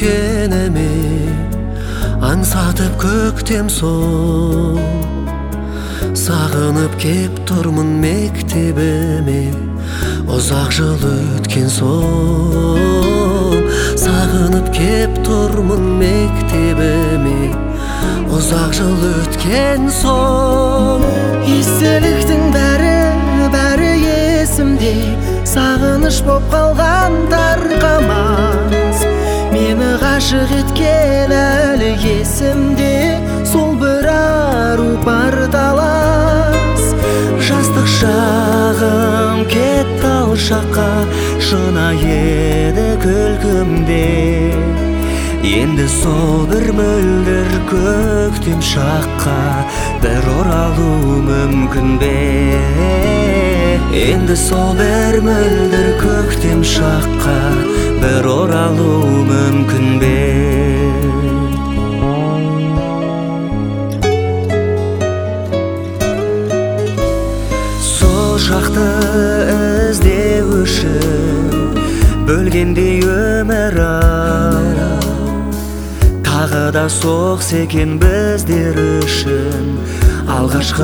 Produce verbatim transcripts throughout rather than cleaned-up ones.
өткен эми аңсатып көктем сол. Сагынып кеп турмун мектебиме, узак жыл өткен сол. Сагынып кеп турмун мектебиме, узак жыл өткен сол. Эстеликтин бәри бәри эсимде, сагыныч боп калган таркамас. Мени гашык эткен әлі есімде, сол бір ару бар талас. Жастық шағым кетті ал шаққа, шынайы күлкімде. Енді сол бір мөлдір көктем шаққа бір оралу мүмкін бе? Енді сол бір мөлдір көктем шаққа бір оралу мүмкін бе? Сол шақты іздеу үшін бөлгендей өмір ау. Тағы да соқс екен біздер үшін алғашқы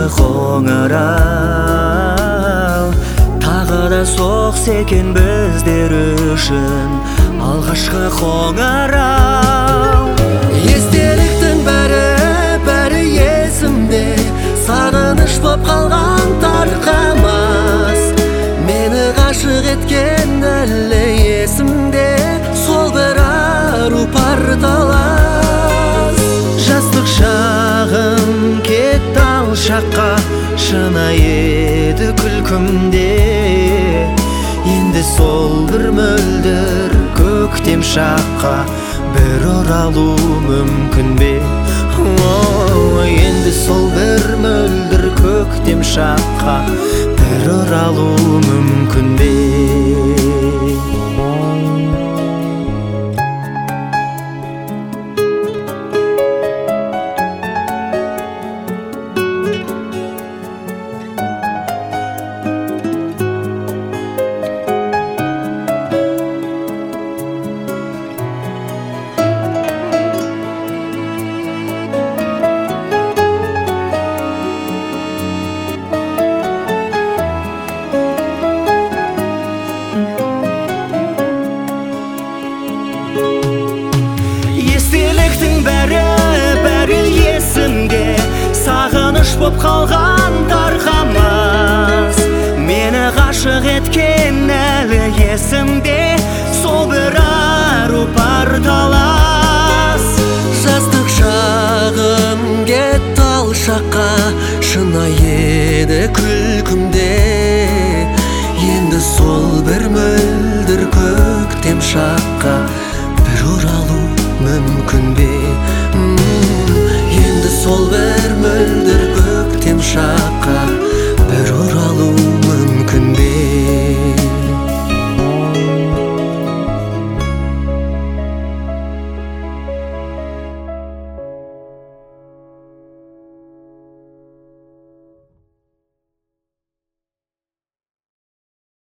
қоңырау. Тағы да соқс екен біздер үшін алғашқы қоңырау. Естеліктің бәрі бәрі есімде, сағыныш боп қалған тарқамас. Мені ғашық еткен әлі есімде, сол бір ару пар талас. Жастық шағым кетті ал шаққа, шынайы күлкімде. Енді сол бір мөлдір көктем шаққа бір оралу мүмкін бе? Енді сол бір мөлдір көктем шаққа бір оралу мүмкін бе?